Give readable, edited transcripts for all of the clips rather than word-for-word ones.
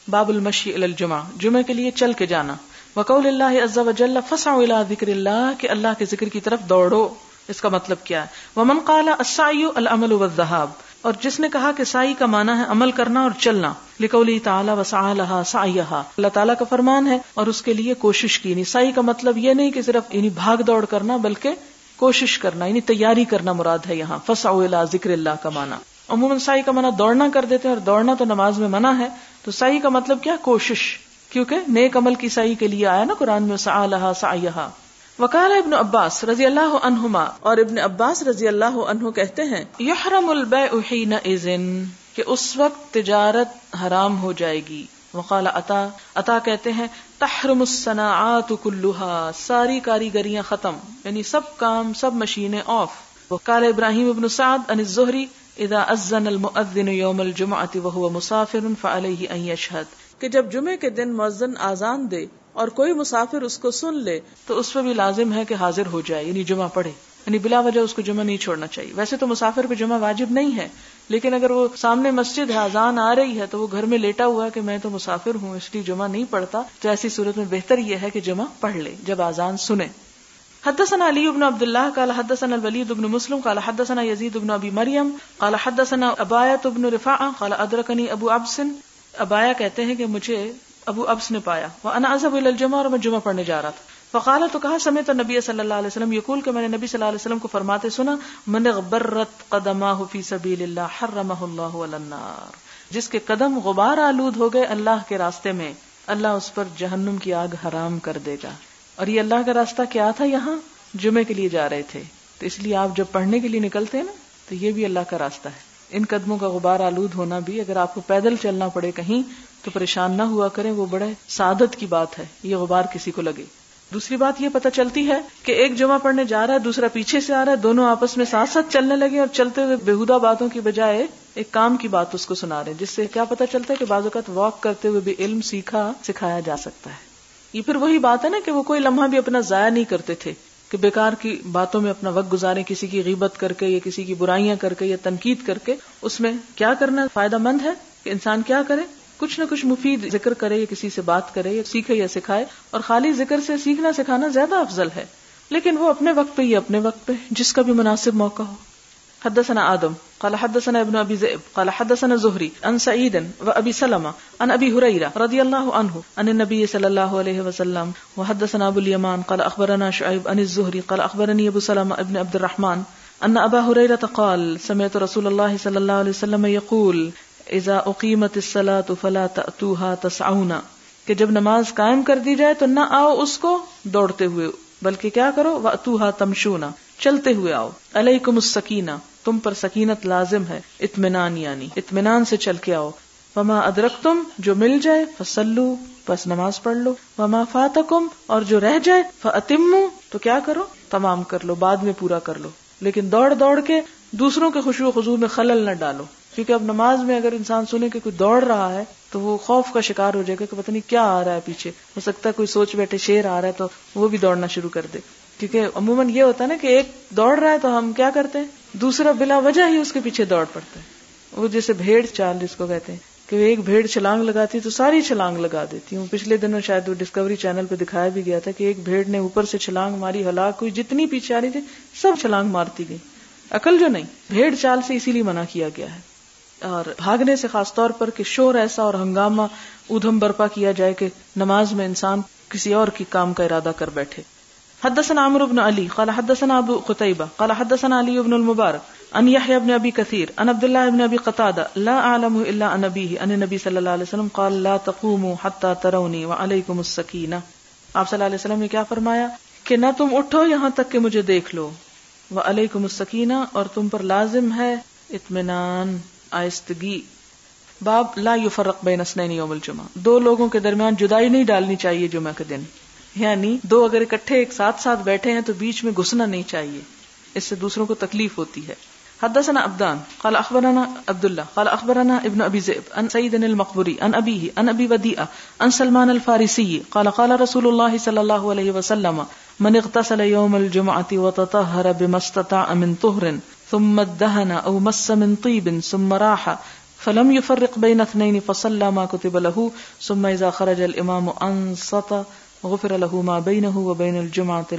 باب المشی الی الجمعہ، جمعہ کے لیے چل کے جانا. وقول اللہ عز وجل فسعوا الی ذکر اللہ، کہ اللہ کے ذکر کی طرف دوڑو. اس کا مطلب کیا ہے؟ ومن قال السعی العمل والذهاب، اور جس نے کہا کہ سعی کا معنی ہے عمل کرنا اور چلنا. لقوله تعالی وسعى لها سعيها، اللہ تعالیٰ کا فرمان ہے اور اس کے لیے کوشش کی. یعنی سعی کا مطلب یہ نہیں کہ صرف بھاگ دوڑ کرنا، بلکہ کوشش کرنا، یعنی تیاری کرنا مراد ہے یہاں. فسعوا الی ذکر اللہ کا معنی عموماً سعی کا معنی دوڑنا کر دیتے ہیں، اور دوڑنا تو نماز میں منع ہے. تو سعی کا مطلب کیا؟ کوشش، کیونکہ نیک عمل کی سعی کے لیے آیا نا قرآن میں وسعى لها سعيها. وقال ابن عباس رضی اللہ عنہما، اور ابن عباس رضی اللہ عنہ کہتے ہیں یحرم البیع حینئذ، کہ اس وقت تجارت حرام ہو جائے گی. وقال عطا کہتے ہیں تحرم الصناعات كلها، ساری کاریگریاں ختم، یعنی سب کام، سب مشینیں آف. وقال ابراہیم ابن سعد عن الزہری اذا اذن المؤذن یوم الجمعۃ وهو مسافر فعلیہ ان یشہد، کہ جب جمعے کے دن مؤذن آذان دے اور کوئی مسافر اس کو سن لے تو اس پہ بھی لازم ہے کہ حاضر ہو جائے، یعنی جمعہ پڑھے، یعنی بلا وجہ اس کو جمعہ نہیں چھوڑنا چاہیے. ویسے تو مسافر پہ جمعہ واجب نہیں ہے، لیکن اگر وہ سامنے مسجد ہے، اذان آ رہی ہے، تو وہ گھر میں لیٹا ہوا ہے کہ میں تو مسافر ہوں اس لیے جمعہ نہیں پڑھتا، تو ایسی صورت میں بہتر یہ ہے کہ جمعہ پڑھ لے جب اذان سنے. حدثنا علی بن عبد اللہ قال حدثنا الولید بن مسلم قال حدثنا یزید بن ابی مریم قال حدثنا ابایۃ بن رفاعہ قال ادرکنی ابو ابس، ابایا کہتے ہیں کہ مجھے ابو ابس نے پایا، وانا اذهب الى الجمعہ، اور میں جمعہ پڑھنے جا رہا تھا. فقال، تو کہا سمعت النبی صلی اللہ علیہ وسلم یقول، کہ میں نے نبی صلی اللہ علیہ وسلم کو فرماتے سنا من غبرت قدماہ فی سبیل اللہ حرمہ اللہ علی النار، جس کے قدم غبار آلود ہو گئے اللہ کے راستے میں، اللہ اس پر جہنم کی آگ حرام کر دے گا. اور یہ اللہ کا راستہ کیا تھا؟ یہاں جمعے کے لیے جا رہے تھے، تو اس لیے آپ جب پڑھنے کے لیے نکلتے ہیں نا، تو یہ بھی اللہ کا راستہ ہے. ان قدموں کا غبار آلود ہونا بھی، اگر آپ کو پیدل چلنا پڑے کہیں تو پریشان نہ ہوا کریں، وہ بڑے سعادت کی بات ہے یہ غبار کسی کو لگے. دوسری بات یہ پتہ چلتی ہے کہ ایک جمعہ پڑھنے جا رہا ہے، دوسرا پیچھے سے آ رہا ہے، دونوں آپس میں ساتھ ساتھ چلنے لگے اور چلتے ہوئے بےہودہ باتوں کی بجائے ایک کام کی بات اس کو سنا رہے ہیں، جس سے کیا پتہ چلتا ہے کہ بعض اوقات واک کرتے ہوئے بھی علم سکھایا جا سکتا ہے. یہ پھر وہی بات ہے نا کہ وہ کوئی لمحہ بھی اپنا ضائع نہیں کرتے تھے کہ بیکار کی باتوں میں اپنا وقت گزاریں، کسی کی غیبت کر کے یا کسی کی برائیاں کر کے یا تنقید کر کے. اس میں کیا کرنا فائدہ مند ہے کہ انسان کیا کرے، کچھ نہ کچھ مفید ذکر کرے یا کسی سے بات کرے یا سیکھے یا سکھائے. اور خالی ذکر سے سیکھنا سکھانا زیادہ افضل ہے، لیکن وہ اپنے وقت پہ ہی، اپنے وقت پہ جس کا بھی مناسب موقع ہو. حدثنا آدم قال حدثنا ابن ابي ذئب قال حدثنا زهري عن سعيد وابي سلمة عن ابي هريرة رضي الله عنه عن النبي صلى الله عليه وسلم. وحدثنا ابو اليمان قال اخبرنا شعيب عن الزهري قال اخبرني ابو سلمة ابن عبد الرحمن ان ابا هريرة قال سمعت رسول الله صلى الله عليه وسلم يقول اذا اقيمت الصلاة فلا تأتوها تسعون، کہ جب نماز قائم کر دی جائے تو نہ آؤ اس کو دوڑتے ہوئے، بلکہ کیا کرو، وأتوها تمشون، چلتے ہوئے آؤ. علیکم السکینہ، تم پر سکینت لازم ہے، اطمینان یعنی اطمینان سے چل کے آؤ. وما ادرکتم، جو مل جائے، فصلو، بس نماز پڑھ لو. وما فاتکم، اور جو رہ جائے، فاتموا، تو کیا کرو، تمام کر لو، بعد میں پورا کر لو. لیکن دوڑ دوڑ کے دوسروں کے خشوع و خضوع میں خلل نہ ڈالو، کیونکہ اب نماز میں اگر انسان سنے کہ کوئی دوڑ رہا ہے تو وہ خوف کا شکار ہو جائے گا کہ پتہ نہیں کیا آ رہا ہے پیچھے، ہو سکتا ہے کوئی سوچ بیٹھے شیر آ رہا ہے تو وہ بھی دوڑنا شروع کر دے. کیونکہ عموماً یہ ہوتا ہے نا کہ ایک دوڑ رہا ہے تو ہم کیا کرتے ہیں، دوسرا بلا وجہ ہی اس کے پیچھے دوڑ پڑتا ہے. وہ جیسے بھیڑ چال جس کو کہتے ہیں کہ ایک بھیڑ چھلانگ لگاتی تو ساری چھلانگ لگا دیتی ہوں. پچھلے دنوں شاید وہ ڈسکوری چینل پہ دکھایا بھی گیا تھا کہ ایک بھیڑ نے اوپر سے چھلانگ ماری، ہلاک ہوئی، جتنی پیچھے آ رہی تھی سب چھلانگ مارتی گئی. عقل جو نہیں، بھیڑ چال سے اسی لیے منع کیا گیا ہے. اور بھاگنے سے خاص طور پر کہ شور ایسا اور ہنگامہ ادھم برپا کیا جائے کہ نماز میں انسان کسی اور کی کام کا ارادہ کر بیٹھے. حدثنا عمرو بن علی قال حدثنا ابو قتيبة قال حدثنا علي بن المبارك عن يحيى بن ابي كثير عن عبد الله بن ابي قتادة لا اعلم الا عن ابيه عن النبي صلى الله عليه وسلم قال لا تقوموا حتى تروني وعليكم السكينة. آپ صلی اللہ علیہ وسلم نے کیا فرمایا کہ نہ تم اٹھو یہاں تک کہ مجھے دیکھ لو، وعليكم السكينة، اور تم پر لازم ہے اطمینان، آہستگی. باب لا يفرق بين اثنين يوم الجمعہ، دو لوگوں کے درمیان جدائی نہیں ڈالنی چاہیے جمعہ کے دن، یعنی دو اگر اکٹھے ایک ساتھ بیٹھے ہیں تو بیچ میں گھسنا نہیں چاہیے، اس سے دوسروں کو تکلیف ہوتی ہے. حدثنا عبدان قال اخبرنا عبد الله قال اخبرنا ابن ابي ذئب عن سعيد المقبري عن ابيه عن ابي وديعة عن سلمان الفارسي قال قال رسول الله صلى الله عليه وسلم من اغتسل يوم الجمعة وتطهر بما استطاع من طهر ثم ادهن او مس من طيب ثم راح فلم يفرق بين اثنين فصلى ما كتب له ثم اذا خرج الامام انصت غفر له ما بينه وبين الجمعة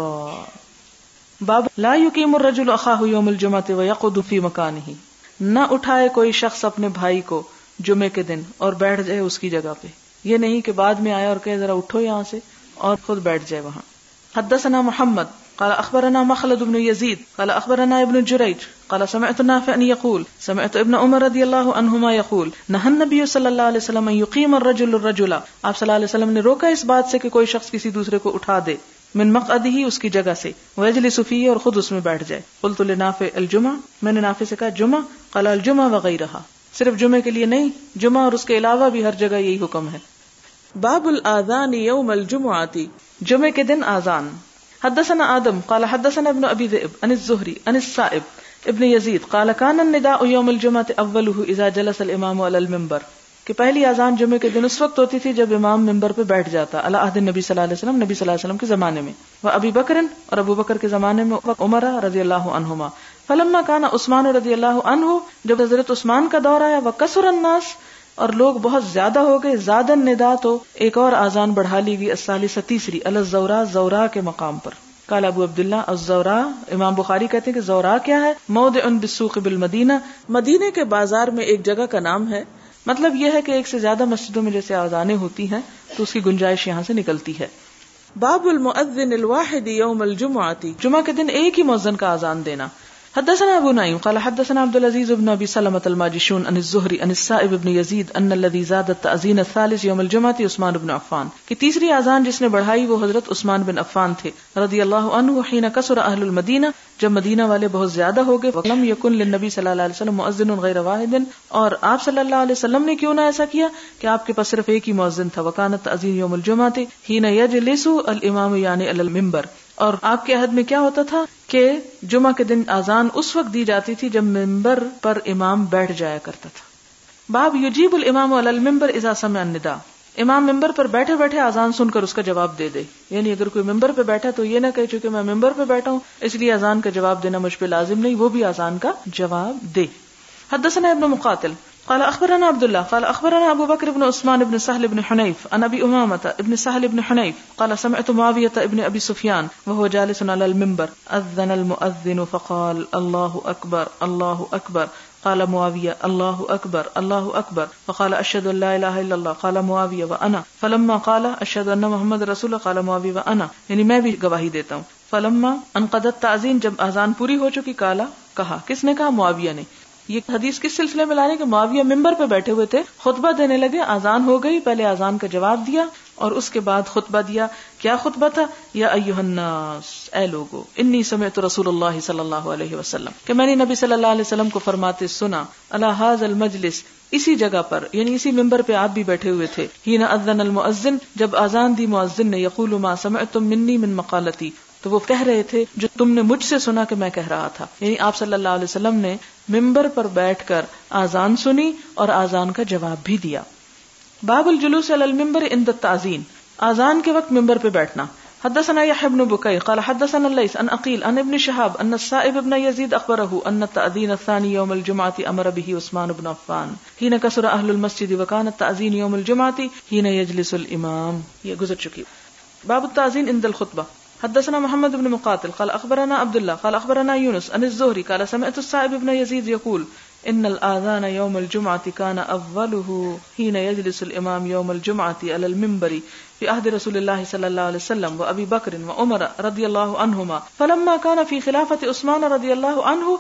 الاخرى۔ باب لا يقيم الرجل اخاه يوم الجمعة ويقعد في مكانه، نہ اٹھائے کوئی شخص اپنے بھائی کو جمعے کے دن اور بیٹھ جائے اس کی جگہ پہ، یہ نہیں کہ بعد میں آیا اور کہے ذرا اٹھو یہاں سے اور خود بیٹھ جائے وہاں۔ حدثنا محمد قال اخبرنا مخلد بن يزيد قال اخبرنا ابن جريج قال سمعت نافعا يقول سمعت ابن عمر رضی اللہ عنہما يقول نهى النبي صلی اللہ علیہ وسلم ان يقيم الرجل الرجل، آپ صلی اللہ علیہ وسلم نے روکا اس بات سے کہ کوئی شخص کسی دوسرے کو اٹھا دے، من مقعده اس کی جگہ سے، ويجلس فيه اور خود اس میں بیٹھ جائے۔ قلت لنافع الجمعہ، میں نے نافع سے کہا جمعہ، قال الجمعہ وغیرها، صرف جمعے کے لیے نہیں، جمعہ اور اس کے علاوہ بھی ہر جگہ یہی حکم ہے۔ باب الاذان یوم الجمعہ، جمعے کے دن آذان۔ حدثنا آدم قال حدثنا ابن ابی ذئب عن الزہری عن السائب ابن یزید قال كان النداء یوم الجمعہ اوله اذا جلس الامام علی المنبر، کہ پہلی اذان جمعے کے دن اس وقت ہوتی تھی جب امام منبر پہ بیٹھ جاتا، علی عہد نبی صلی اللہ علیہ وسلم، نبی صلی اللہ علیہ وسلم کے زمانے میں، و ابی بکر اور ابو بکر کے زمانے میں، عمر رضی اللہ عنہما، فلما كان عثمان رضی اللہ عنہ، جب حضرت عثمان کا دور آیا، وکثر الناس اور لوگ بہت زیادہ ہو گئے، زاد النداء تو ایک اور آذان بڑھا لی گئی، الثالثہ تیسری، علی الزوراء زوراء کے مقام پر۔ قال ابو عبداللہ الزوراء، امام بخاری کہتے ہیں کہ زوراء کیا ہے؟ موضع بالسوق بالمدینہ، مدینے کے بازار میں ایک جگہ کا نام ہے، مطلب یہ ہے کہ ایک سے زیادہ مسجدوں میں جیسے آذانیں ہوتی ہیں تو اس کی گنجائش یہاں سے نکلتی ہے۔ باب المؤذن الواحد یوم الجمعہ، جمعہ کے دن ایک ہی مؤذن کا آذان دینا۔ حدثنا ابو نعیم قال حدثنا عبد العزيز بن ابي سلمة الماجشون عن الزهري عن السائب بن يزيد ان الذي زاد التأذين الثالث يوم الجمعة عثمان بن عفان، کہ تیسری اذان جس نے بڑھائی وہ حضرت عثمان بن عفان تھے رضی اللہ عنہ، حين كثر اهل المدینہ، جب مدینہ والے بہت زیادہ ہو گئے، ولم يكن للنبي صلی اللہ علیہ وسلم مؤذن غیر واحد، اور آپ صلی اللہ علیہ وسلم نے کیوں نہ ایسا کیا کہ آپ کے پاس صرف ایک ہی مؤذن تھا، وكانت التأذين يوم الجمعة حين يجلس الامام یعنی علی المنبر، اور آپ کے عہد میں کیا ہوتا تھا کہ جمعہ کے دن آذان اس وقت دی جاتی تھی جب منبر پر امام بیٹھ جایا کرتا تھا۔ باب یجیب الامام علی المنبر اذا سمع النداء، امام منبر پر بیٹھے بیٹھے آذان سن کر اس کا جواب دے دے، یعنی اگر کوئی منبر پہ بیٹھا تو یہ نہ کہے چونکہ میں منبر پہ بیٹھا ہوں اس لیے آذان کا جواب دینا مجھ پہ لازم نہیں، وہ بھی آذان کا جواب دے۔ حدثنا ابن مقاتل قال اخبرنا عبد الله قال اخبرنا ابو بكر بن عثمان بن سهل بن حنيف عن ابي امامه ابن سهل بن حنيف قال سمعت معاويه ابن ابي سفيان وهو جالس على المنبر اذن المؤذن فقال الله اكبر الله اكبر، قال معاويه الله اكبر الله اكبر، فقال اشهد ان لا اله الا الله، قال معاويه وانا، فلما قال اشهد ان محمد رسول الله قال معاويه وانا، یعنی میں بھی گواہی دیتا ہوں۔ فلما انقضت التأذين، جب اذان پوری ہو چکی، کہا کس نے کہا؟ معاویہ نے۔ یہ حدیث کس سلسلے میں لانے کہ معاویہ ممبر پہ بیٹھے ہوئے تھے، خطبہ دینے لگے، آذان ہو گئی، پہلے آذان کا جواب دیا اور اس کے بعد خطبہ دیا۔ کیا خطبہ تھا؟ یا ایھا الناس، اے لوگو، انی سمعت رسول اللہ صلی اللہ علیہ وسلم، کہ میں نے نبی صلی اللہ علیہ وسلم کو فرماتے سنا، علی ھذا المجلس، اسی جگہ پر، یعنی اسی ممبر پہ آپ بھی بیٹھے ہوئے تھے، حین اذن المؤذن، جب آذان دی مؤذن نے، یقول ما سمعتم منی من مقالتی، تو وہ کہہ رہے تھے جو تم نے مجھ سے سنا کہ میں کہہ رہا تھا، یعنی آپ صلی اللہ علیہ وسلم نے ممبر پر بیٹھ کر آذان سنی اور آذان کا جواب بھی دیا۔ باب الجلوس علی المنبر عند التأذین، آذان کے وقت ممبر پہ بیٹھنا۔ حدثنا يحيى بن بكير قال حدثنا الليث عن عقيل عن ابن شهاب ان السائب بن يزيد اخبره ان التأذين الثاني يوم الجمعة امر به عثمان بن عفان حين كثر اهل المسجد وكان التأذين يوم الجمعة حين يجلس الامام، یہ گزر چکی۔ باب التأذين عند الخطبہ۔ حدثنا محمد بن مقاتل قال اخبرنا عبد الله قال اخبرنا يونس عن الزهري قال سمعت السائب بن يزيد يقول ان الاذان يوم الجمعة كان اوله حين يجلس الامام يوم الجمعة على المنبر في عهد رسول الله صلى الله عليه وسلم وابي بكر وعمر رضي الله عنهما، فلما كان في خلافة عثمان رضي الله عنه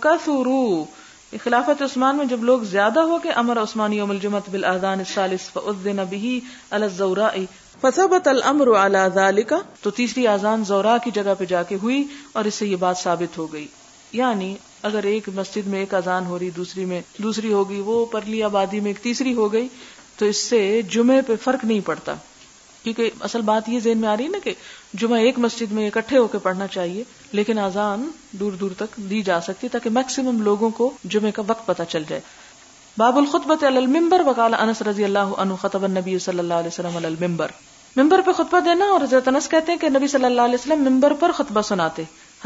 وكثروا، خلافت عثمان میں جب لوگ زیادہ ہو گئے، امر عثمان یوم الجمعة بالاذان الثالث فاذن به على الزوراء فثبت الامر على ذلك، تو تیسری اذان زوراء کی جگہ پہ جا کے ہوئی اور اس سے یہ بات ثابت ہو گئی، یعنی اگر ایک مسجد میں ایک اذان ہو رہی، دوسری میں دوسری ہوگی، وہ پرلی آبادی میں ایک تیسری ہو گئی، تو اس سے جمعے پہ فرق نہیں پڑتا، کیونکہ اصل بات یہ ذہن میں آ رہی ہے نا کہ جمعہ ایک مسجد میں اکٹھے ہو کے پڑھنا چاہیے، لیکن اذان دور دور تک دی جا سکتی تاکہ میکسیمم لوگوں کو جمعے کا وقت پتہ چل جائے۔ باب الخطبۃ علی المنبر، وقال انس رضی اللہ عنہ خطب النبی صلی اللہ علیہ وسلم علی المنبر، ممبر پہ خطبہ دینا، اور حضرت انس کہتے ہیں کہ نبی صلی اللہ علیہ وسلم ممبر پر خطبہ سناتے۔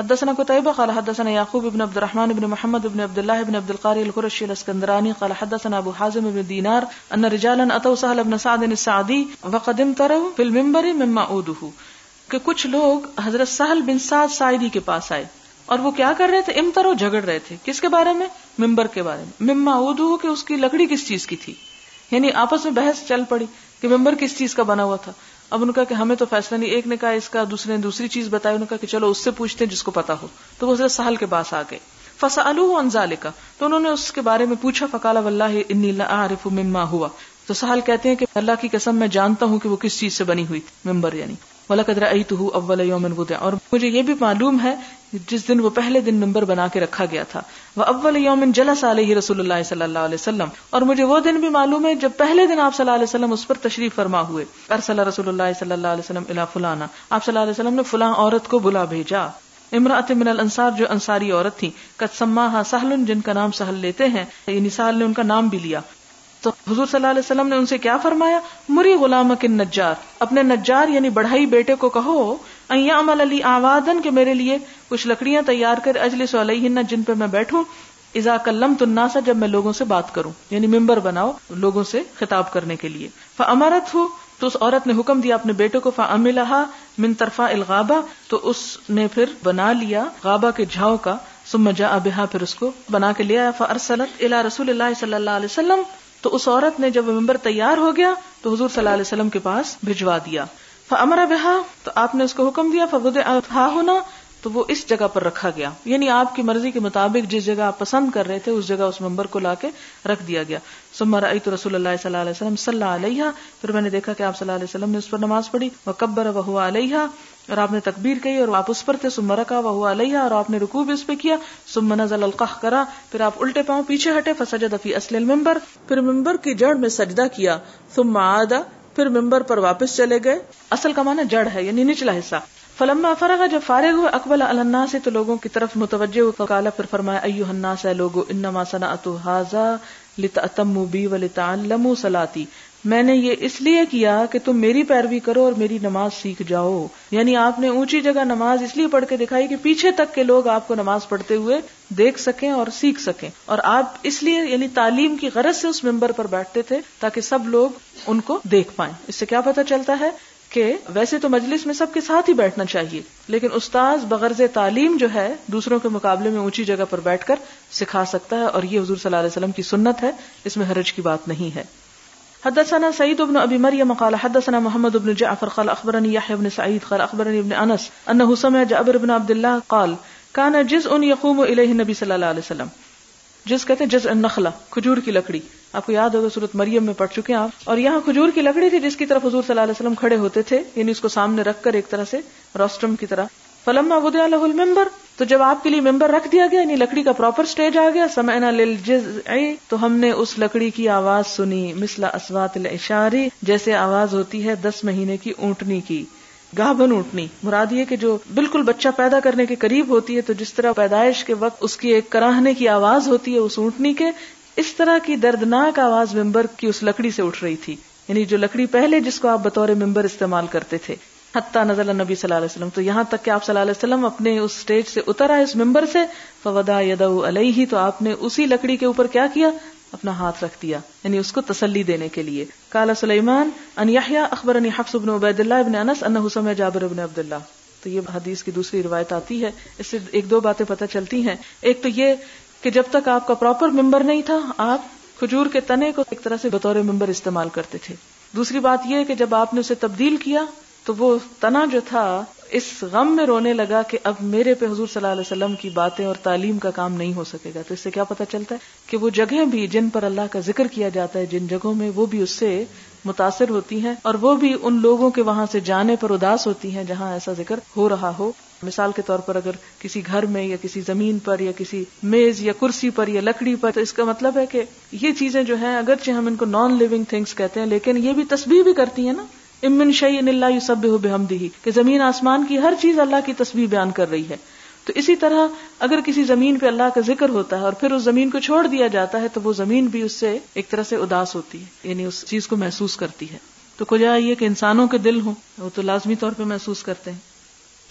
حدثنا قتيبة قال حدثنا يعقوب بن عبد الرحمن بن محمد بن عبد الله بن عبد القاري القرشي الاسكندراني قال حدثنا ابو حازم بن دينار ان رجالا اتوا سهل بن سعد الساعدي وقد امتروا في المنبر مما عوده کہ کچھ لوگ حضرت سہل بن سعد ساعدی کے پاس آئے اور وہ کیا کر رہے تھے؟ امترو، جھگڑ رہے تھے. کس کے بارے میں؟ ممبر کے بارے میں. مما عوده کہ اس کی لکڑی کس چیز کی تھی، یعنی آپس میں بحث چل پڑی کہ ممبر کس چیز کا بنا ہوا تھا. اب ان کا کہ ہمیں تو فیصلہ نہیں، ایک نے کہا اس کا، دوسرے نے دوسری چیز بتائی. انہوں نے کہا کہ چلو اس سے پوچھتے ہیں جس کو پتا ہو. تو وہ حضرت سہل کے پاس آ گئے. فسألوه عن ذلك، تو انہوں نے اس کے بارے میں پوچھا. فقال والله انی لا اعرف مما هو، تو سہل کہتے ہیں کہ اللہ کی قسم میں جانتا ہوں کہ وہ کس چیز سے بنی ہوئی تھی، ممبر یعنی. وَلَقَدْ رَأَيْتُهُ أَوَّلَ يَوْمٍ وُضِعَ، اور مجھے یہ بھی معلوم ہے جس دن وہ پہلے دن ممبر بنا کے رکھا گیا تھا. وَأَوَّلَ يَوْمٍ جَلَسَ عَلَيْهِ رسول اللہ صلی اللہ علیہ وسلم، اور مجھے وہ دن بھی معلوم ہے جب پہلے دن آپ صلی اللہ علیہ وسلم اس پر تشریف فرما ہوئے. ارسل رسول اللہ صلی اللہ علیہ وسلم الی فلانا، آپ صلی اللہ علیہ وسلم نے فلاں عورت کو بلا بھیجا. امرأۃ من الانصار، جو انصاری عورت تھی. قد سماها سہل، جن کا نام سہل لیتے ہیں، یعنی سہل نے ان کا نام بھی لیا. تو حضور صلی اللہ علیہ وسلم نے ان سے کیا فرمایا؟ مری غلامک النجار، اپنے نجار یعنی بڑھائی بیٹے کو کہو ان یعمل لی اعوادن، کہ میرے لیے کچھ لکڑیاں تیار کر، اجلس علیہن، جن پہ میں بیٹھوں، اذا کلمت الناس، جب میں لوگوں سے بات کروں، یعنی ممبر بناؤ لوگوں سے خطاب کرنے کے لیے. فامرتہ، تو اس عورت نے حکم دیا اپنے بیٹے کو. فعملها من طرفاء الغابہ، تو اس نے پھر بنا لیا غابہ کے جھاؤ کا. ثم جاء بها، پھر اس کو بنا کے لے آیا. فارسلت الى رسول اللہ صلی اللہ علیہ وسلم، تو اس عورت نے جب ممبر تیار ہو گیا تو حضور صلی اللہ علیہ وسلم کے پاس بھجوا دیا. فامر بها، تو آپ نے اس کو حکم دیا. فوضع ها هنا، تو وہ اس جگہ پر رکھا گیا، یعنی آپ کی مرضی کے مطابق جس جگہ آپ پسند کر رہے تھے اس جگہ اس ممبر کو لا کے رکھ دیا گیا. ثم رأيت رسول اللہ صلی اللہ علیہ وسلم صلی علیہا، پھر میں نے دیکھا کہ آپ صلی اللہ علیہ وسلم نے اس پر نماز پڑھی. وکبر وهو علیہا، اور آپ نے تکبیر کہی اور آپ اس پر تھے. ثم رکع وهو علیہا، اور آپ نے رکوع بھی اس پہ کیا. ثم نزل القہقرہ، پھر آپ الٹے پاؤں پیچھے ہٹے. فسجد فی اصل المنبر، پھر ممبر کی جڑ میں سجدہ کیا. ثم عاد، پھر ممبر پر واپس چلے گئے. اصل کا معنی جڑ ہے یعنی نچلا حصہ. فلما فرغ، جب فارغ ہوئے، اقبل علی الناس، تو لوگوں کی طرف متوجہ ہوئے. فقال، پھر فرمایا ایھا الناس، اے لوگو، انما صنعت ھذا لتأتموا بی ولتعلموا صلاتی، میں نے یہ اس لیے کیا کہ تم میری پیروی کرو اور میری نماز سیکھ جاؤ. یعنی آپ نے اونچی جگہ نماز اس لیے پڑھ کے دکھائی کہ پیچھے تک کے لوگ آپ کو نماز پڑھتے ہوئے دیکھ سکیں اور سیکھ سکیں. اور آپ اس لیے یعنی تعلیم کی غرض سے اس ممبر پر بیٹھتے تھے تاکہ سب لوگ ان کو دیکھ پائیں. اس سے کیا پتہ چلتا ہے کہ ویسے تو مجلس میں سب کے ساتھ ہی بیٹھنا چاہیے، لیکن استاذ بغرض تعلیم جو ہے دوسروں کے مقابلے میں اونچی جگہ پر بیٹھ کر سکھا سکتا ہے، اور یہ حضور صلی اللہ علیہ وسلم کی سنت ہے، اس میں حرج کی بات نہیں ہے. حدثنا سعید بن ابی مریم قال حدثنا محمد بن جعفر قال اخبرني يحيى بن سعيد قال اخبرني ابن انس انه سمع جابر بن عبد الله قال كان جزء يقوم اليه النبي صلی اللہ علیہ وسلم. جز کہتے ہیں جزء النخلہ، کھجور کی لکڑی. آپ کو یاد ہوگا سورۃ مریم میں پڑھ چکے ہیں آپ. اور یہاں کھجور کی لکڑی تھی جس کی طرف حضور صلی اللہ علیہ وسلم کھڑے ہوتے تھے، یعنی اس کو سامنے رکھ کر ایک طرح سے روسٹرم کی طرح. فلما وضع له المنبر، تو جب آپ کے لیے ممبر رکھ دیا گیا یعنی لکڑی کا پراپر سٹیج آ گیا. سمعنا للجزع، تو ہم نے اس لکڑی کی آواز سنی. مثل اصوات العشار، جیسے آواز ہوتی ہے 10 مہینے کی اونٹنی کی. گاہبن اونٹنی مراد یہ کہ جو بالکل بچہ پیدا کرنے کے قریب ہوتی ہے، تو جس طرح پیدائش کے وقت اس کی ایک کراہنے کی آواز ہوتی ہے اس اونٹنی کے، اس طرح کی دردناک آواز ممبر کی اس لکڑی سے اٹھ رہی تھی، یعنی جو لکڑی پہلے جس کو آپ بطور ممبر استعمال کرتے تھے. حتی نزل النبی صلی اللہ علیہ وسلم، تو یہاں تک کہ آپ صلی اللہ علیہ وسلم اپنے اس سٹیج سے اتر آئے اس ممبر سے. فوضع یدہ علیہ، تو آپ نے اسی لکڑی کے اوپر کیا کیا؟ اپنا ہاتھ رکھ دیا، یعنی اس کو تسلی دینے کے لیے. قال سلیمان ان یحیی اخبرنی حفص بن عبید اللہ بن انس انہ سمع جابر بن عبد اللہ. تو یہ حدیث کی دوسری روایت آتی ہے. اس سے ایک دو باتیں پتہ چلتی ہیں. ایک تو یہ کہ جب تک آپ کا پراپر ممبر نہیں تھا آپ کھجور کے تنے کو ایک طرح سے بطور ممبر استعمال کرتے تھے. دوسری بات یہ کہ جب آپ نے اسے تبدیل کیا تو وہ تنا جو تھا اس غم میں رونے لگا کہ اب میرے پہ حضور صلی اللہ علیہ وسلم کی باتیں اور تعلیم کا کام نہیں ہو سکے گا. تو اس سے کیا پتہ چلتا ہے کہ وہ جگہیں بھی جن پر اللہ کا ذکر کیا جاتا ہے، جن جگہوں میں، وہ بھی اس سے متاثر ہوتی ہیں، اور وہ بھی ان لوگوں کے وہاں سے جانے پر اداس ہوتی ہیں جہاں ایسا ذکر ہو رہا ہو. مثال کے طور پر اگر کسی گھر میں یا کسی زمین پر یا کسی میز یا کرسی پر یا لکڑی پر، تو اس کا مطلب ہے کہ یہ چیزیں جو ہیں اگرچہ ہم ان کو نان لیونگ تھنگس کہتے ہیں لیکن یہ بھی تسبیح بھی کرتی ہیں نا. ام من شیء الا یسبح بحمدہ، کہ زمین آسمان کی ہر چیز اللہ کی تسبیح بیان کر رہی ہے. تو اسی طرح اگر کسی زمین پہ اللہ کا ذکر ہوتا ہے اور پھر اس زمین کو چھوڑ دیا جاتا ہے تو وہ زمین بھی اس سے ایک طرح سے اداس ہوتی ہے، یعنی اس چیز کو محسوس کرتی ہے. تو کجا یہ کہ انسانوں کے دل ہوں وہ تو لازمی طور پہ محسوس کرتے ہیں.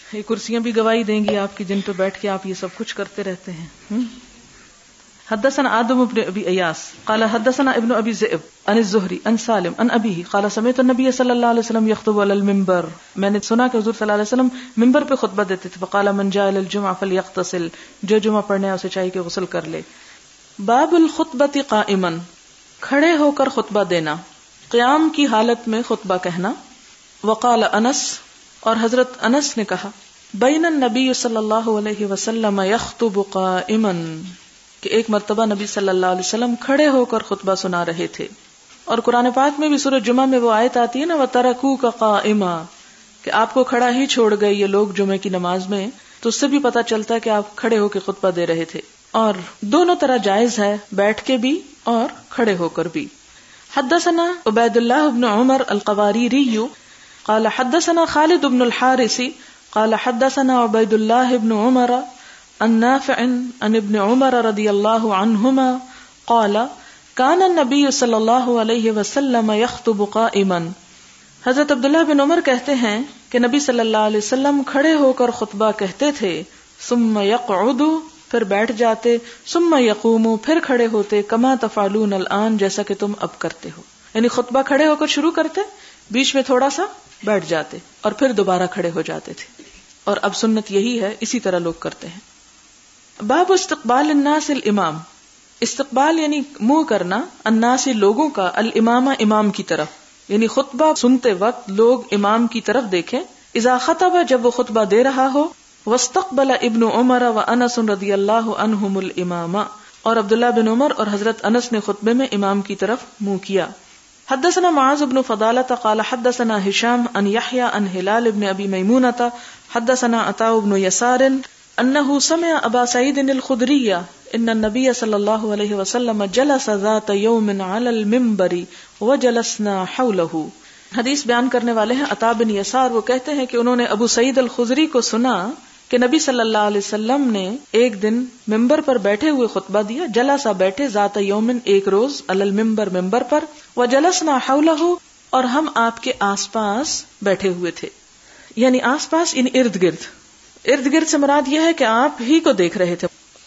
یہ کرسیاں بھی گواہی دیں گی آپ کی، جن پہ بیٹھ کے آپ یہ سب کچھ کرتے رہتے ہیں. حدثنا آدم بن ابی ایاس قال حدثنا ابن ابی ذئب عن الزہری عن سالم عن ابیہ قال سمعت النبی صلی اللہ علیہ وسلم یخطب علی المنبر، میں نے سنا کہ حضور صلی اللہ علیہ وسلم منبر پہ خطبہ دیتے تھے. فقال من جاء الى الجمعہ فلیغتسل، جو جمعہ پڑھنے آئے اسے چاہیے کہ غسل کر لے. باب الخطبۃ قائما، کھڑے ہو کر خطبہ دینا، قیام کی حالت میں خطبہ کہنا. وقال انس، اور حضرت انس نے کہا بین النبی صلی اللہ علیہ وسلم یخطب قائما، کہ ایک مرتبہ نبی صلی اللہ علیہ وسلم کھڑے ہو کر خطبہ سنا رہے تھے. اور قرآن پاک میں بھی سورہ جمعہ میں وہ آیت آتی ہے نا وَتَرَكُوكَ قَائِمًا، کہ آپ کو کھڑا ہی چھوڑ گئے یہ لوگ جمعے کی نماز میں، تو اس سے بھی پتہ چلتا ہے کہ آپ کھڑے ہو کے خطبہ دے رہے تھے. اور دونوں طرح جائز ہے، بیٹھ کے بھی اور کھڑے ہو کر بھی. حدثنا عبید اللہ بن عمر القواریری قال حدثنا خالد بن الحارث قال حدثنا عبید اللہ بن عمر عن نافع عن ابن عمر رضی اللہ عنہما قال کان النبی صلی اللہ علیہ وسلم یخطب قائما. حضرت عبداللہ بن عمر کہتے ہیں کہ نبی صلی اللہ علیہ وسلم کھڑے ہو کر خطبہ کہتے تھے. ثم یقعد، پھر بیٹھ جاتے. ثم یقوم، پھر کھڑے ہوتے. کما تفعلون الآن، جیسا کہ تم اب کرتے ہو. یعنی خطبہ کھڑے ہو کر شروع کرتے، بیچ میں تھوڑا سا بیٹھ جاتے اور پھر دوبارہ کھڑے ہو جاتے تھے. اور اب سنت یہی ہے، اسی طرح لوگ کرتے ہیں. باب استقبال الناس الامام، استقبال یعنی منہ کرنا، الناس لوگوں کا، الامام امام کی طرف، یعنی خطبہ سنتے وقت لوگ امام کی طرف دیکھیں. اذا خطب، جب وہ خطبہ دے رہا ہو. واستقبل ابن عمر وانس رضی اللہ عنہم الامام، اور عبداللہ بن عمر اور حضرت انس نے خطبے میں امام کی طرف منہ کیا. حدثنا معاذ بن فضالة قال حدثنا هشام عن يحيى عن هلال بن ابي ميمونة حدثنا عطاء بن يسار انه سمع ابا سعيد الخدري ان النبي صلی اللہ علیہ وسلم جلس ذات يوم على المنبر وجلسنا حوله. حدیث بیان کرنے والے ہیں عطاء بن یسار، وہ کہتے ہیں کہ انہوں نے ابو سعید الخدری کو سنا کہ نبی صلی اللہ علیہ وسلم نے ایک دن ممبر پر بیٹھے ہوئے خطبہ دیا. جلسا بیٹھے، ذات یومن ایک روز، علی المنبر ممبر پر، وجلسنا حولہ اور ہم آپ کے آس پاس بیٹھے ہوئے تھے. یعنی آس پاس، یعنی ارد گرد. ارد گرد سے مراد یہ ہے کہ آپ ہی کو دیکھ رہے تھے.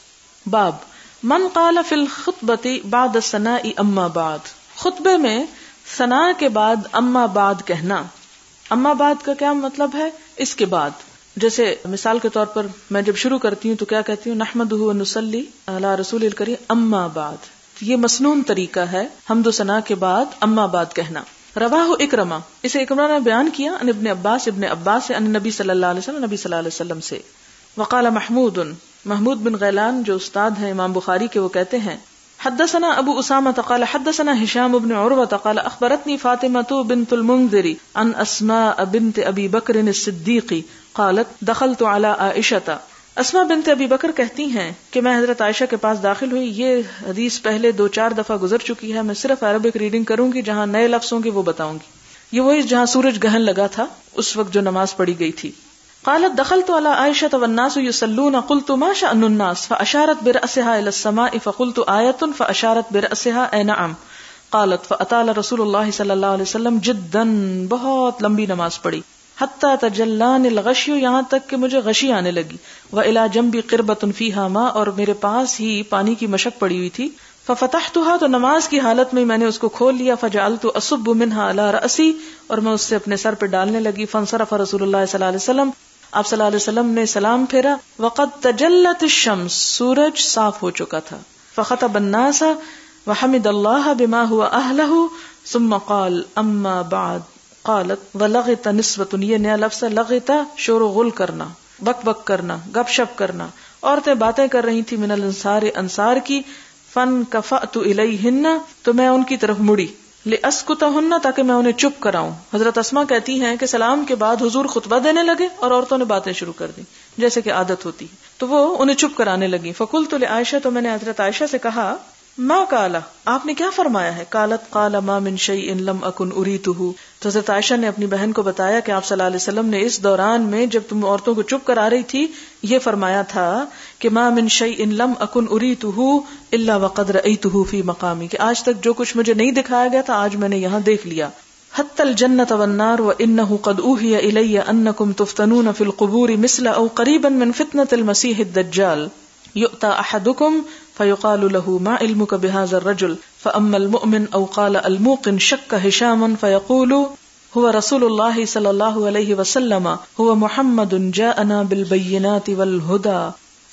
باب من قال فی الخطبۃ بعد الثناء اما بعد، خطبے میں ثنا کے بعد اما بعد کہنا. اما بعد کا کیا مطلب ہے؟ اس کے بعد. جیسے مثال کے طور پر میں جب شروع کرتی ہوں تو کیا کہتی ہوں؟ نحمدہ ونصلی علی رسول الکریم اما بعد. یہ مسنون طریقہ ہے حمد و ثنا کے بعد اما بعد کہنا. رواہ اکرمہ، اسے اکرمہ نے بیان کیا ان ابن عباس سے ان نبی صلی اللہ علیہ وسلم، نبی صلی اللہ علیہ وسلم سے. وقال محمود بن غیلان جو استاد ہیں امام بخاری کے، وہ کہتے ہیں حدثنا ابو اسامہ قال حدثنا ہشام بن عروہ قال اخبرتنی فاطمہ بنت المنذر عن اسماء بنت ابی بکر الصدیق قالت دخلت علی عائشہ. اسماء بنت ابی بکر کہتی ہیں کہ میں حضرت عائشہ کے پاس داخل ہوئی. یہ حدیث پہلے 2-4 دفعہ گزر چکی ہے، میں صرف عربک ریڈنگ کروں گی، جہاں نئے لفظ ہوں گے وہ بتاؤں گی. یہ وہی جہاں سورج گہن لگا تھا اس وقت جو نماز پڑھی گئی تھی. قالت دخلت على عائشة والناس يصلون قلت ما شأن الناس فأشارت برأسها إلى السماء فقلت آية فأشارت برأسها أي نعم. قالت فأطال رسول الله صلی اللہ علیہ وسلم جدا، بہت لمبی نماز پڑھی. حتی تجلان الغشی، یہاں تک کہ مجھے غشی آنے لگی. وإلى جنبی قربة فيها ماء، اور میرے پاس ہی پانی کی مشک پڑی ہوئی تھی. ففتحتها، تو نماز کی حالت میں نے اس کو کھول لیا. فجعلت اصب منها على رأسی، اور میں اس سے اپنے سر پہ ڈالنے لگی. فانصرف رسول اللہ صلی اللہ علیہ وسلم، آپ صلی اللہ علیہ وسلم نے سلام پھیرا. وقد تجلت الشمس، سورج صاف ہو چکا تھا. فخطب الناس وحمد اللہ بما هو اہلہ ثم قال اما بعد. قالت ولغت نسبۃ، یہ نیا لفظ ہے لغت، شور و غل کرنا، بک بک کرنا، گپ شپ کرنا. عورتیں باتیں کر رہی تھی من الانصار، انصار کی. فانکفأت الیہن، تو میں ان کی طرف مڑی. لأسکتہن، تاکہ میں انہیں چپ کراؤں. حضرت اسماء کہتی ہیں کہ سلام کے بعد حضور خطبہ دینے لگے اور عورتوں نے باتیں شروع کر دی جیسے کہ عادت ہوتی، تو وہ انہیں چپ کرانے لگی. فقلت لعائشہ، تو میں نے حضرت عائشہ سے کہا ما قال، آپ نے کیا فرمایا ہے؟ قالت قال ما من شیء لم اکن اریتہ. تو حضرت عائشہ نے اپنی بہن کو بتایا کہ آپ صلی اللہ علیہ وسلم نے اس دوران میں جب تم عورتوں کو چپ کرا رہی تھی یہ فرمایا تھا کہ ما من شیء لم اکن اریتہ الا وقد رأیتہ فی مقامی، کہ آج تک جو کچھ مجھے نہیں دکھایا گیا تھا آج میں نے یہاں دیکھ لیا. حتى الجنة والنار وإنه قد أوحي إلي أنكم تفتنون في القبور مثل أو قريبا من فتنة المسيح الدجال يؤتى أحدكم فيقال له ما علمك بهذا الرجل فأما المؤمن أو قال الموقن شك هشام فيقول هو رسول الله صلى الله عليه وسلم هو محمد جاءنا بالبينات والهدى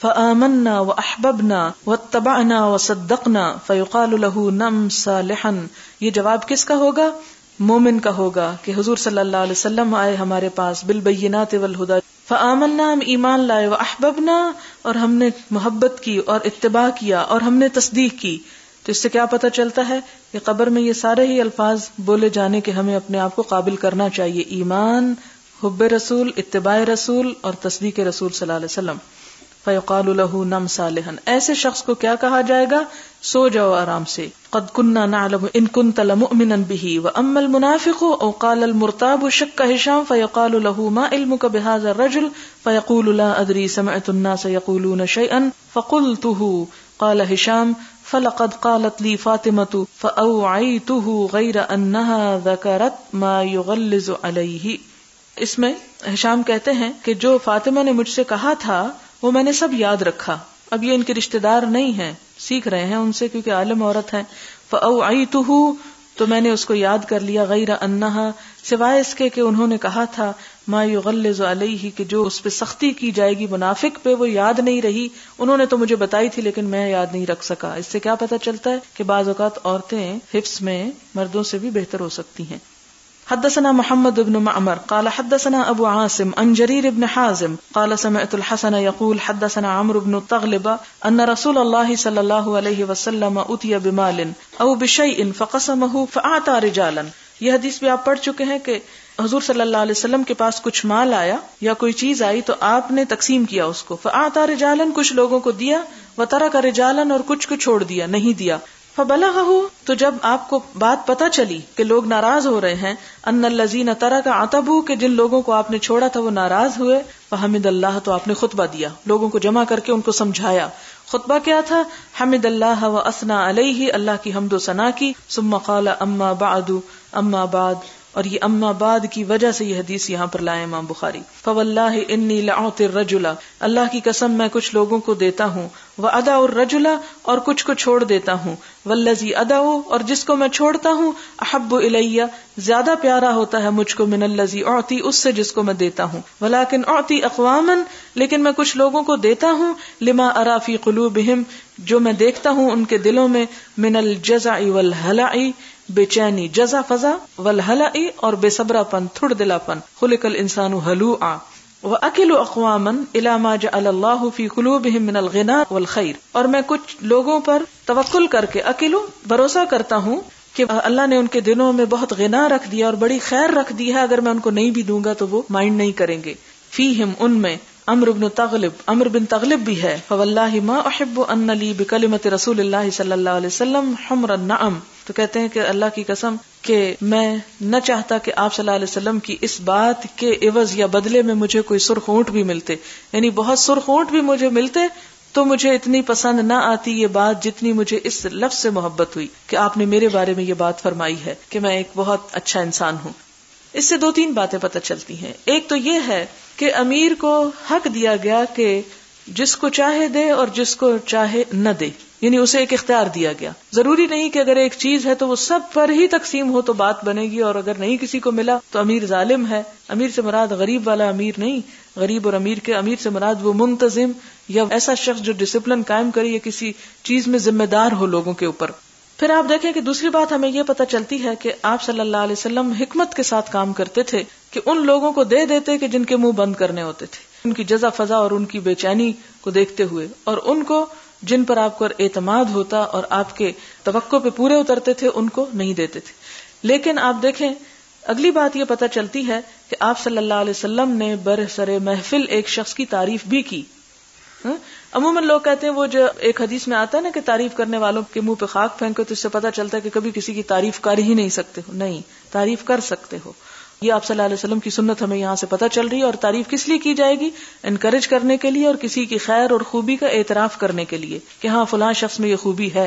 فآمنا وأحببنا واتبعنا وصدقنا فيقال له نم صالحا. یہ جواب کس کا ہوگا؟ مومن کا ہوگا کہ حضور صلی اللہ علیہ وسلم آئے ہمارے پاس بالبینات والہدی، فآمنا ہم ایمان لائے، واحببنا اور ہم نے محبت کی اور اتباع کیا اور ہم نے تصدیق کی. تو اس سے کیا پتہ چلتا ہے کہ قبر میں یہ سارے ہی الفاظ بولے جانے کے ہمیں اپنے آپ کو قابل کرنا چاہیے، ایمان، حب رسول، اتباع رسول اور تصدیق رسول صلی اللہ علیہ وسلم. فیقال له نم صالحا، ایسے شخص کو کیا کہا جائے گا؟ سو جاؤ آرام سے. قد كنا نعلم ان كنت لمؤمنا به واما المنافق او قال المرتاب شك هشام فيقال له ما علمك بهذا الرجل فيقول لا ادري سمعت الناس يقولون شيئا فقلته قال هشام فلقد قالت لي فاطمة فأوعيته غير أنها ذكرت ما يغلظ عليه. اس میں ہشام کہتے ہیں کہ جو فاطمہ نے مجھ سے کہا تھا وہ میں نے سب یاد رکھا. اب یہ ان کے رشتہ دار نہیں ہیں، سیکھ رہے ہیں ان سے کیونکہ عالم عورت ہیں. فأوعيته تو میں نے اس کو یاد کر لیا، غیر انها سوائے اس کے کہ انہوں نے کہا تھا ما یغلظ علیہ کہ جو اس پہ سختی کی جائے گی منافق پہ وہ یاد نہیں رہی. انہوں نے تو مجھے بتائی تھی لیکن میں یاد نہیں رکھ سکا. اس سے کیا پتہ چلتا ہے کہ بعض اوقات عورتیں حفظ میں مردوں سے بھی بہتر ہو سکتی ہیں. حدثنا محمد بن معمر قال حدثنا ابو عاصم عن جرير بن حازم قال سمعت الحسن يقول حدثنا عمرو بن الطغلب ان رسول الله صلى الله عليه وسلم اتي بمال او بشيء فقسمه فاعطى رجالا. یہ حدیث بھی آپ پڑھ چکے ہیں کہ حضور صلی اللہ علیہ وسلم کے پاس کچھ مال آیا یا کوئی چیز آئی تو آپ نے تقسیم کیا اس کو. فاعطى رجالا کچھ لوگوں کو دیا، وترك رجالا اور کچھ کو چھوڑ دیا، نہیں دیا. فبلغه تو جب آپ کو بات پتہ چلی کہ لوگ ناراض ہو رہے ہیں، ان الذين ترك عتبوا کہ جن لوگوں کو آپ نے چھوڑا تھا وہ ناراض ہوئے، فحمد اللہ تو آپ نے خطبہ دیا، لوگوں کو جمع کر کے ان کو سمجھایا. خطبہ کیا تھا؟ حمد اللہ واثنى علیہ، اللہ کی حمد و ثنا کی. ثم قال اما بعد، اما بعد، اور یہ اما بعد کی وجہ سے یہ حدیث یہاں پر لائے امام بخاری. فواللہ انی لأعطی الرجل، اللہ کی قسم میں کچھ لوگوں کو دیتا ہوں، وأدع الرجل اور کچھ کو چھوڑ دیتا ہوں، والذی ادع اور جس کو میں چھوڑتا ہوں، احب الی زیادہ پیارا ہوتا ہے مجھ کو، من الذی اعطی اس سے جس کو میں دیتا ہوں. ولکن اعطی اقواما لیکن میں کچھ لوگوں کو دیتا ہوں، لما ارى فی قلوبہم جو میں دیکھتا ہوں ان کے دلوں میں، من الجزع والہلع بے چینی، جزع فزع، والہلع اور بے صبرا پن، تھڑ دلا پن. خلق الانسان ہلوعا. وَأَكِلُ أَقْوَامًا إِلَى مَا جَعَلَ اللَّهُ فِي قُلُوبِهِم مِّنَ الْغِنَى وَالْخَيْرِ اور میں کچھ لوگوں پر توکل کر کے اکلو بھروسہ کرتا ہوں کہ اللہ نے ان کے دلوں میں بہت غنا رکھ دیا اور بڑی خیر رکھ دی ہے، اگر میں ان کو نہیں بھی دوں گا تو وہ مائنڈ نہیں کریں گے. فیہم ان میں عمرو بن تغلب، عمرو بن تغلب بھی ہے. فواللہ ما احب ان لی بکلمۃ رسول اللہ صلی اللہ علیہ وسلم حمر النعم تو کہتے ہیں کہ اللہ کی قسم کہ میں نہ چاہتا کہ آپ صلی اللہ علیہ وسلم کی اس بات کے عوض یا بدلے میں مجھے کوئی سرخ اونٹ بھی ملتے، یعنی بہت سرخ اونٹ بھی مجھے ملتے تو مجھے اتنی پسند نہ آتی یہ بات جتنی مجھے اس لفظ سے محبت ہوئی کہ آپ نے میرے بارے میں یہ بات فرمائی ہے کہ میں ایک بہت اچھا انسان ہوں. اس سے دو تین باتیں پتہ چلتی ہیں. ایک تو یہ ہے کہ امیر کو حق دیا گیا کہ جس کو چاہے دے اور جس کو چاہے نہ دے، یعنی اسے ایک اختیار دیا گیا. ضروری نہیں کہ اگر ایک چیز ہے تو وہ سب پر ہی تقسیم ہو تو بات بنے گی، اور اگر نہیں کسی کو ملا تو امیر ظالم ہے. امیر سے مراد غریب والا امیر نہیں، غریب اور امیر کے امیر سے مراد وہ منتظم یا ایسا شخص جو ڈسپلن قائم کرے یا کسی چیز میں ذمہ دار ہو لوگوں کے اوپر. پھر آپ دیکھیں کہ دوسری بات ہمیں یہ پتہ چلتی ہے کہ آپ صلی اللہ علیہ وسلم حکمت کے ساتھ کام کرتے تھے کہ ان لوگوں کو دے دیتے کہ جن کے منہ بند کرنے ہوتے تھے، ان کی جزا فضا اور ان کی بے چینی کو دیکھتے ہوئے، اور ان کو جن پر آپ کو اعتماد ہوتا اور آپ کے توقع پہ پورے اترتے تھے ان کو نہیں دیتے تھے. لیکن آپ دیکھیں اگلی بات یہ پتہ چلتی ہے کہ آپ صلی اللہ علیہ وسلم نے برسر محفل ایک شخص کی تعریف بھی کی. عموماً لوگ کہتے ہیں وہ جو ایک حدیث میں آتا ہے نا کہ تعریف کرنے والوں کے منہ پہ خاک پھینکو تو اس سے پتہ چلتا ہے کہ کبھی کسی کی تعریف کر ہی نہیں سکتے ہو. نہیں، تعریف کر سکتے ہو. یہ آپ صلی اللہ علیہ وسلم کی سنت ہمیں یہاں سے پتہ چل رہی ہے. اور تعریف کس لیے کی جائے گی؟ انکریج کرنے کے لیے اور کسی کی خیر اور خوبی کا اعتراف کرنے کے لیے کہ ہاں فلاں شخص میں یہ خوبی ہے.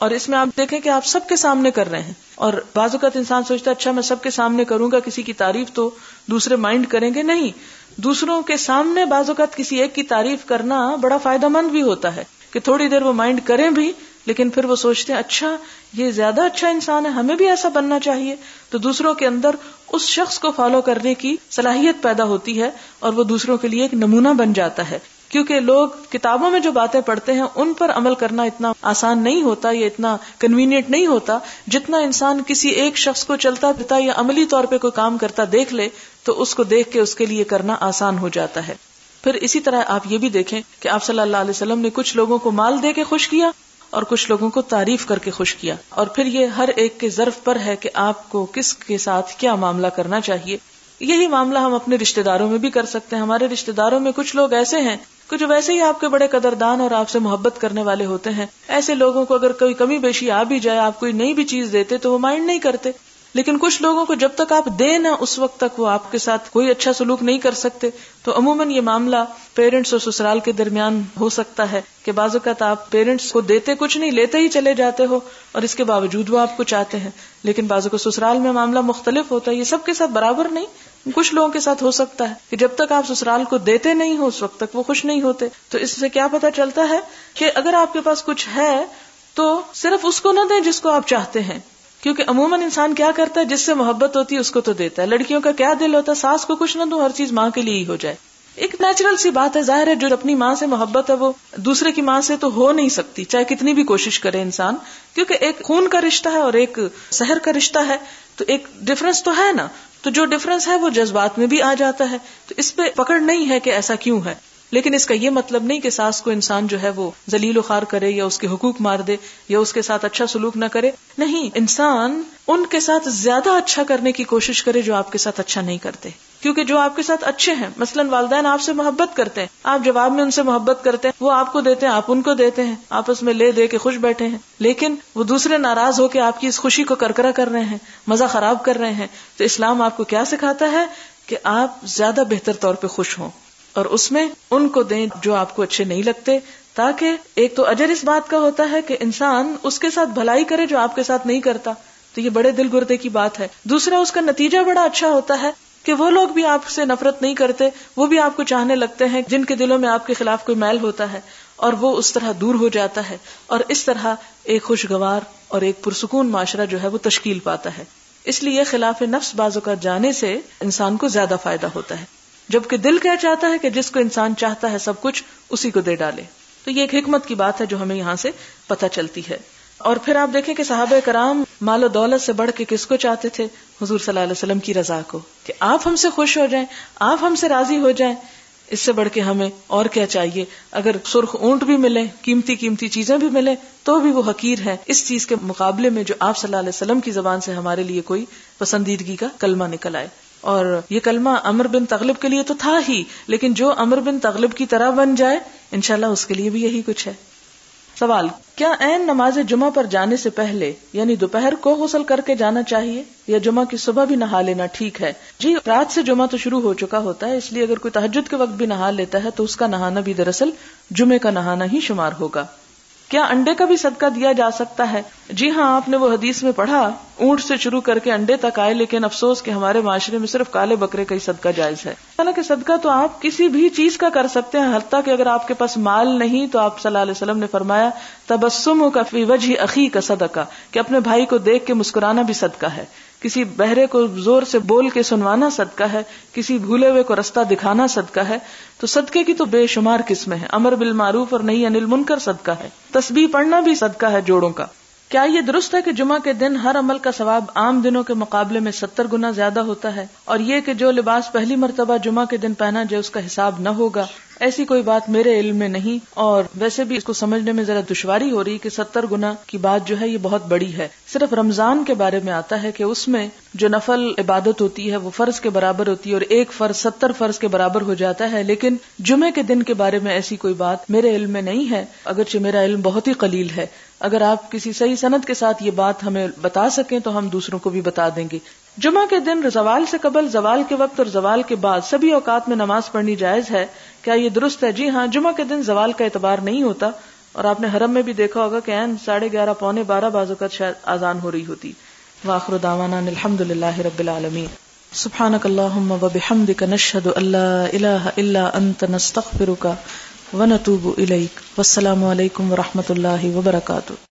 اور اس میں آپ دیکھیں کہ آپ سب کے سامنے کر رہے ہیں. اور بعض اوقات انسان سوچتا ہے اچھا میں سب کے سامنے کروں گا, کسی کی تعریف تو دوسرے مائنڈ کریں گے. نہیں, دوسروں کے سامنے بعض اوقات کسی ایک کی تعریف کرنا بڑا فائدہ مند بھی ہوتا ہے کہ تھوڑی دیر وہ مائنڈ کریں بھی, لیکن پھر وہ سوچتے ہیں اچھا یہ زیادہ اچھا انسان ہے, ہمیں بھی ایسا بننا چاہیے. تو دوسروں کے اندر اس شخص کو فالو کرنے کی صلاحیت پیدا ہوتی ہے اور وہ دوسروں کے لیے ایک نمونہ بن جاتا ہے. کیونکہ لوگ کتابوں میں جو باتیں پڑھتے ہیں ان پر عمل کرنا اتنا آسان نہیں ہوتا یا اتنا کنوینئنٹ نہیں ہوتا جتنا انسان کسی ایک شخص کو چلتا پھرتا یا عملی طور پہ کوئی کام کرتا دیکھ لے تو اس کو دیکھ کے اس کے لیے کرنا آسان ہو جاتا ہے. پھر اسی طرح آپ یہ بھی دیکھیں کہ آپ صلی اللہ علیہ وسلم نے کچھ لوگوں کو مال دے کے خوش کیا اور کچھ لوگوں کو تعریف کر کے خوش کیا, اور پھر یہ ہر ایک کے ظرف پر ہے کہ آپ کو کس کے ساتھ کیا معاملہ کرنا چاہیے. یہی معاملہ ہم اپنے رشتہ داروں میں بھی کر سکتے ہیں. ہمارے رشتہ داروں میں کچھ لوگ ایسے ہیں کہ جو ویسے ہی آپ کے بڑے قدردان اور آپ سے محبت کرنے والے ہوتے ہیں. ایسے لوگوں کو اگر کوئی کمی بیشی آ بھی جائے, آپ کوئی نئی بھی چیز دیتے تو وہ مائنڈ نہیں کرتے. لیکن کچھ لوگوں کو جب تک آپ دیں نہ اس وقت تک وہ آپ کے ساتھ کوئی اچھا سلوک نہیں کر سکتے. تو عموماً یہ معاملہ پیرنٹس اور سسرال کے درمیان ہو سکتا ہے کہ بعض اوقات آپ پیرنٹس کو دیتے کچھ نہیں, لیتے ہی چلے جاتے ہو اور اس کے باوجود وہ آپ کو چاہتے ہیں. لیکن بعض اوقات سسرال میں معاملہ مختلف ہوتا ہے, یہ سب کے ساتھ برابر نہیں. کچھ لوگوں کے ساتھ ہو سکتا ہے کہ جب تک آپ سسرال کو دیتے نہیں ہو اس وقت تک وہ خوش نہیں ہوتے. تو اس سے کیا پتہ چلتا ہے کہ اگر آپ کے پاس کچھ ہے تو صرف اس کو نہ دیں جس کو آپ چاہتے ہیں, کیونکہ عموماً انسان کیا کرتا ہے جس سے محبت ہوتی ہے اس کو تو دیتا ہے. لڑکیوں کا کیا دل ہوتا ہے, ساس کو کچھ نہ دوں, ہر چیز ماں کے لیے ہی ہو جائے. ایک نیچرل سی بات ہے, ظاہر ہے جو اپنی ماں سے محبت ہے وہ دوسرے کی ماں سے تو ہو نہیں سکتی چاہے کتنی بھی کوشش کرے انسان, کیونکہ ایک خون کا رشتہ ہے اور ایک سحر کا رشتہ ہے, تو ایک ڈفرنس تو ہے نا. تو جو ڈفرنس ہے وہ جذبات میں بھی آ جاتا ہے. تو اس پہ پکڑ نہیں ہے کہ ایسا کیوں ہے, لیکن اس کا یہ مطلب نہیں کہ ساس کو انسان جو ہے وہ ذلیل و خوار کرے یا اس کے حقوق مار دے یا اس کے ساتھ اچھا سلوک نہ کرے. نہیں, انسان ان کے ساتھ زیادہ اچھا کرنے کی کوشش کرے جو آپ کے ساتھ اچھا نہیں کرتے, کیونکہ جو آپ کے ساتھ اچھے ہیں, مثلاً والدین آپ سے محبت کرتے ہیں, آپ جواب میں ان سے محبت کرتے ہیں, وہ آپ کو دیتے ہیں, آپ ان کو دیتے ہیں, آپس میں لے دے کے خوش بیٹھے ہیں, لیکن وہ دوسرے ناراض ہو کے آپ کی اس خوشی کو کرکرا کر رہے ہیں, مزہ خراب کر رہے ہیں. تو اسلام آپ کو کیا سکھاتا ہے کہ آپ زیادہ بہتر طور پہ خوش ہوں اور اس میں ان کو دیں جو آپ کو اچھے نہیں لگتے, تاکہ ایک تو اجر اس بات کا ہوتا ہے کہ انسان اس کے ساتھ بھلائی کرے جو آپ کے ساتھ نہیں کرتا, تو یہ بڑے دل گردے کی بات ہے. دوسرا, اس کا نتیجہ بڑا اچھا ہوتا ہے کہ وہ لوگ بھی آپ سے نفرت نہیں کرتے, وہ بھی آپ کو چاہنے لگتے ہیں جن کے دلوں میں آپ کے خلاف کوئی میل ہوتا ہے, اور وہ اس طرح دور ہو جاتا ہے, اور اس طرح ایک خوشگوار اور ایک پرسکون معاشرہ جو ہے وہ تشکیل پاتا ہے. اس لیے خلاف نفس بعض اوقات جانے سے انسان کو زیادہ فائدہ ہوتا ہے, جبکہ دل کیا چاہتا ہے کہ جس کو انسان چاہتا ہے سب کچھ اسی کو دے ڈالے. تو یہ ایک حکمت کی بات ہے جو ہمیں یہاں سے پتہ چلتی ہے. اور پھر آپ دیکھیں کہ صحابہ کرام مال و دولت سے بڑھ کے کس کو چاہتے تھے, حضور صلی اللہ علیہ وسلم کی رضا کو, کہ آپ ہم سے خوش ہو جائیں, آپ ہم سے راضی ہو جائیں. اس سے بڑھ کے ہمیں اور کیا چاہیے؟ اگر سرخ اونٹ بھی ملے, قیمتی قیمتی چیزیں بھی ملے تو بھی وہ حقیر ہے اس چیز کے مقابلے میں جو آپ صلی اللہ علیہ وسلم کی زبان سے ہمارے لیے کوئی پسندیدگی کا کلمہ نکل آئے. اور یہ کلمہ عمر بن تغلب کے لیے تو تھا ہی, لیکن جو عمر بن تغلب کی طرح بن جائے انشاءاللہ اس کے لیے بھی یہی کچھ ہے. سوال, کیا عین نماز جمعہ پر جانے سے پہلے یعنی دوپہر کو غسل کر کے جانا چاہیے یا جمعہ کی صبح بھی نہا لینا ٹھیک ہے؟ جی, رات سے جمعہ تو شروع ہو چکا ہوتا ہے, اس لیے اگر کوئی تہجد کے وقت بھی نہا لیتا ہے تو اس کا نہانا بھی دراصل جمعے کا نہانا ہی شمار ہوگا. کیا انڈے کا بھی صدقہ دیا جا سکتا ہے؟ جی ہاں, آپ نے وہ حدیث میں پڑھا, اونٹ سے شروع کر کے انڈے تک آئے, لیکن افسوس کہ ہمارے معاشرے میں صرف کالے بکرے کا ہی صدقہ جائز ہے. حالانکہ صدقہ تو آپ کسی بھی چیز کا کر سکتے ہیں, حتیٰ کہ اگر آپ کے پاس مال نہیں تو آپ صلی اللہ علیہ وسلم نے فرمایا تبسمک فی وجہ اخیک صدقہ, کہ اپنے بھائی کو دیکھ کے مسکرانا بھی صدقہ ہے. کسی بہرے کو زور سے بول کے سنوانا صدقہ ہے, کسی بھولے ہوئے کو رستہ دکھانا صدقہ ہے. تو صدقے کی تو بے شمار قسمیں ہیں. امر بالمعروف اور نہی عن المنکر صدقہ ہے. تسبیح پڑھنا بھی صدقہ ہے جوڑوں کا. کیا یہ درست ہے کہ جمعہ کے دن ہر عمل کا ثواب عام دنوں کے مقابلے میں 70 گنا زیادہ ہوتا ہے, اور یہ کہ جو لباس پہلی مرتبہ جمعہ کے دن پہنا جائے اس کا حساب نہ ہوگا؟ ایسی کوئی بات میرے علم میں نہیں, اور ویسے بھی اس کو سمجھنے میں ذرا دشواری ہو رہی کہ 70 گنا کی بات جو ہے یہ بہت بڑی ہے. صرف رمضان کے بارے میں آتا ہے کہ اس میں جو نفل عبادت ہوتی ہے وہ فرض کے برابر ہوتی ہے, اور ایک فرض 70 فرض کے برابر ہو جاتا ہے. لیکن جمعے کے دن کے بارے میں ایسی کوئی بات میرے علم میں نہیں ہے, اگرچہ میرا علم بہت ہی قلیل ہے. اگر آپ کسی صحیح سند کے ساتھ یہ بات ہمیں بتا سکیں تو ہم دوسروں کو بھی بتا دیں گے. جمعہ کے دن زوال سے قبل, زوال کے وقت اور زوال کے بعد سبھی اوقات میں نماز پڑھنی جائز ہے, کیا یہ درست ہے؟ جی ہاں, جمعہ کے دن زوال کا اعتبار نہیں ہوتا, اور آپ نے حرم میں بھی دیکھا ہوگا کہ 11:30 پونے 12 بازو کا شاید اذان ہو رہی ہوتی. وآخر دعوانا الحمد للہ رب العالمین. سبحانک اللہم وبحمدک نشہد ان لا الہ الا انت نستغفرک ونتوب الیک. والسلام علیکم ورحمۃ اللہ وبرکاتہ.